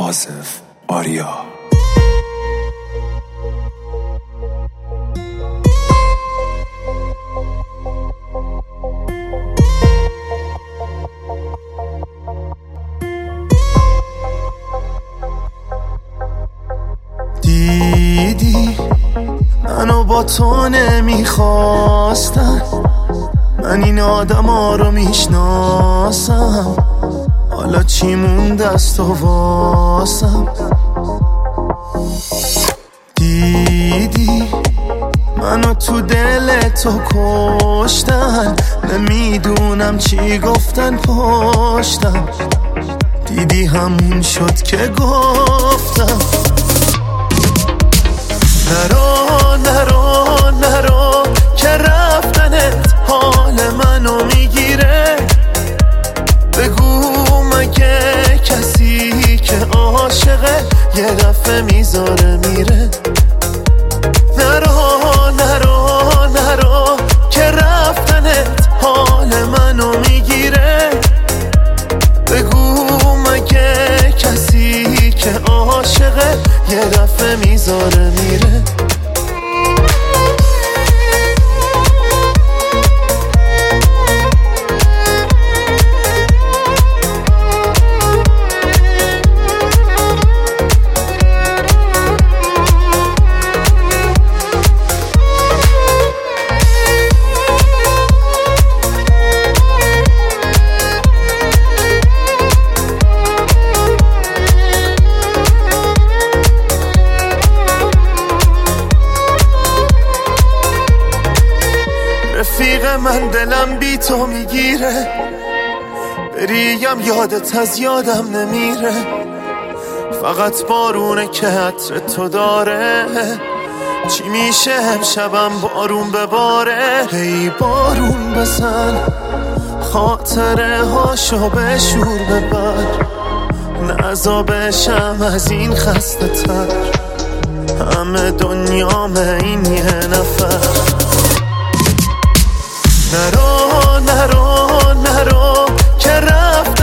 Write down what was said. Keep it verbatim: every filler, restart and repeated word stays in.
آصف آریا. دیدی منو با تو نمیخواستن، من این آدم ها رو میشناسم، حالا چی مونده است و واسم. دیدی منو تو دل تو کشتن، نمیدونم چی گفتن پشتم، دیدی همون شد که گفتم نرو نرو نرو که رفتنت حال منو میگیره. بگو مگه کسی که عاشقه یه دفعه میذاره میره. نرو نرو نرو که رفتنت حال منو میگیره. بگو مگه کسی که عاشقه یه دفعه میذاره میره. رفیق من دلم بی تو میگیره، بریم یادت از یادم نمیره. فقط بارونه که عطر تو داره، چی میشه امشبم بارون بباره. هی بارون بزن خاطره هاشو به شور ببر، نزا بشم از این خسته تر، همه دنیامه این یه نفر. نرو نرو نرو که رفت